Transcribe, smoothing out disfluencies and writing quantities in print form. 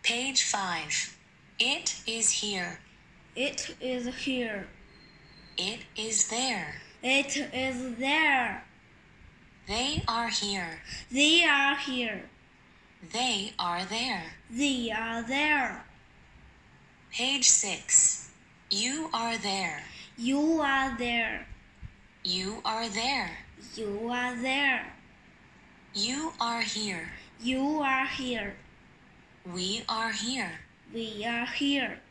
Page 5. It is here. It is here. It is there. It is there. They are here. They are here. They are there. They are there. Page 6. You are there. You are there. You are there. You are there. You are here. You are here. We are here. We are here.